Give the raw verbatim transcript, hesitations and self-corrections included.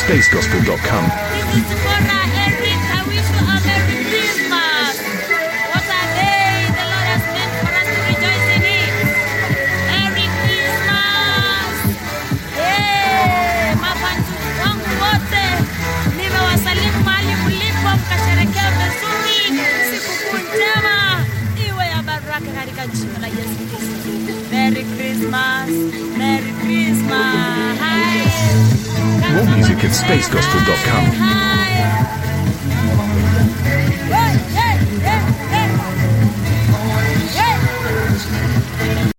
space gospel dot com. This is Deborah Eric. I wish you a Merry Christmas. What a day the Lord has meant for us to rejoice in it. Merry Christmas. Hey, mapanzi wangu wote. Nimewasalimu mahali mlipo mkasherehekea vizuri. Sikukuu njema iwe ya baraka katika jina la Yesu Kristo. Merry Christmas. Merry Christmas. Hi. More music at space gospel dot com.